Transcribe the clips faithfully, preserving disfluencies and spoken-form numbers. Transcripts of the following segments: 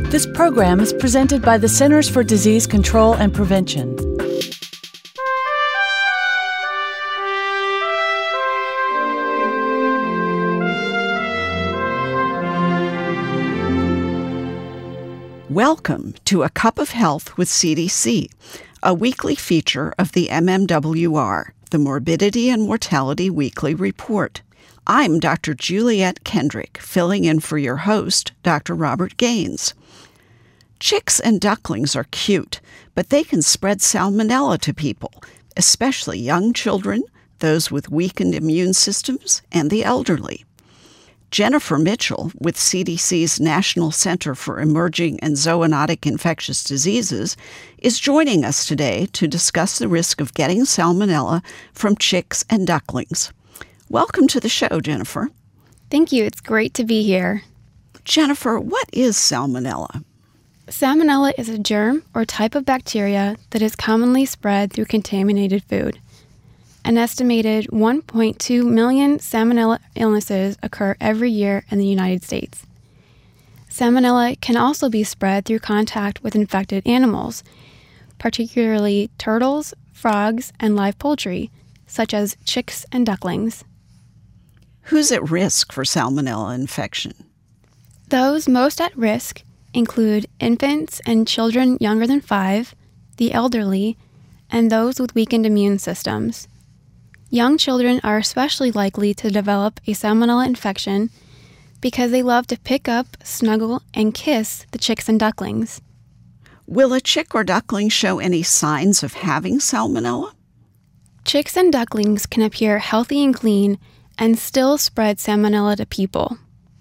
This program is presented by the Centers for Disease Control and Prevention. Welcome to A Cup of Health with C D C, a weekly feature of the M M W R, the Morbidity and Mortality Weekly Report. I'm Doctor Juliette Kendrick, filling in for your host, Doctor Robert Gaines. Chicks and ducklings are cute, but they can spread salmonella to people, especially young children, those with weakened immune systems, and the elderly. Jennifer Mitchell, with C D C's National Center for Emerging and Zoonotic Infectious Diseases, is joining us today to discuss the risk of getting salmonella from chicks and ducklings. Welcome to the show, Jennifer. Thank you. It's great to be here. Jennifer, what is salmonella? Salmonella is a germ or type of bacteria that is commonly spread through contaminated food. An estimated one point two million salmonella illnesses occur every year in the United States. Salmonella can also be spread through contact with infected animals, particularly turtles, frogs, and live poultry, such as chicks and ducklings. Who's at risk for salmonella infection? Those most at risk include infants and children younger than five, the elderly, and those with weakened immune systems. Young children are especially likely to develop a salmonella infection because they love to pick up, snuggle, and kiss the chicks and ducklings. Will a chick or duckling show any signs of having salmonella? Chicks and ducklings can appear healthy and clean and still spread salmonella to people.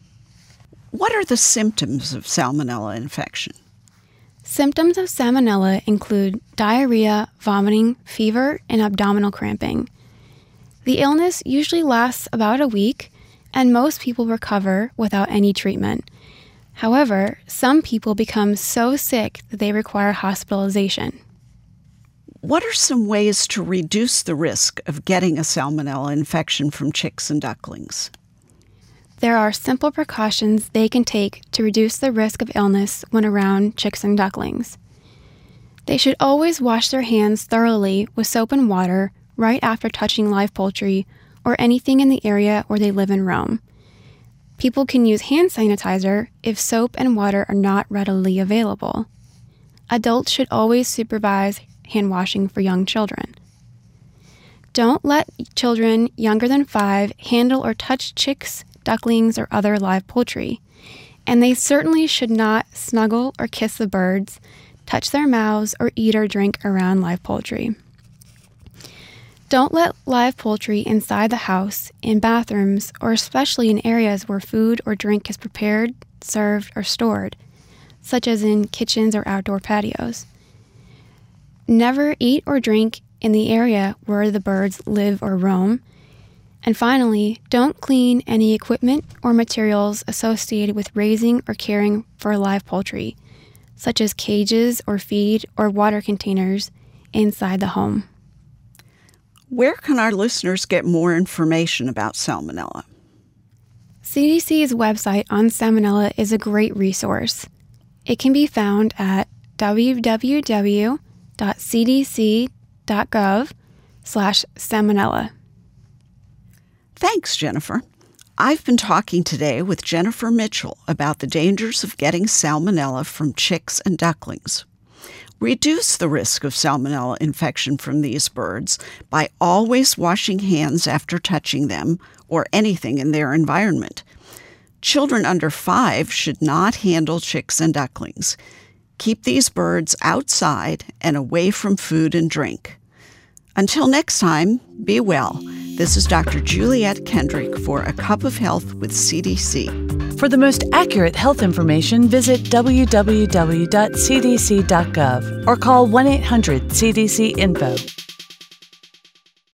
What are the symptoms of salmonella infection? Symptoms of salmonella include diarrhea, vomiting, fever, and abdominal cramping. The illness usually lasts about a week, and most people recover without any treatment. However, some people become so sick that they require hospitalization. What are some ways to reduce the risk of getting a salmonella infection from chicks and ducklings? There are simple precautions they can take to reduce the risk of illness when around chicks and ducklings. They should always wash their hands thoroughly with soap and water right after touching live poultry or anything in the area where they live and roam. People can use hand sanitizer if soap and water are not readily available. Adults should always supervise hand washing for young children. Don't let children younger than five handle or touch chicks, ducklings, or other live poultry. And they certainly should not snuggle or kiss the birds, touch their mouths, or eat or drink around live poultry. Don't let live poultry inside the house, in bathrooms, or especially in areas where food or drink is prepared, served, or stored, such as in kitchens or outdoor patios. Never eat or drink in the area where the birds live or roam. And finally, don't clean any equipment or materials associated with raising or caring for live poultry, such as cages or feed or water containers inside the home. Where can our listeners get more information about salmonella? C D C's website on salmonella is a great resource. It can be found at w w w dot c d c dot gov slash salmonella. Thanks, Jennifer. I've been talking today with Jennifer Mitchell about the dangers of getting salmonella from chicks and ducklings. Reduce the risk of salmonella infection from these birds by always washing hands after touching them or anything in their environment. Children under five should not handle chicks and ducklings. Keep these birds outside and away from food and drink. Until next time, be well. This is Doctor Juliette Kendrick for A Cup of Health with C D C. For the most accurate health information, visit w w w dot c d c dot gov or call one eight hundred C D C info.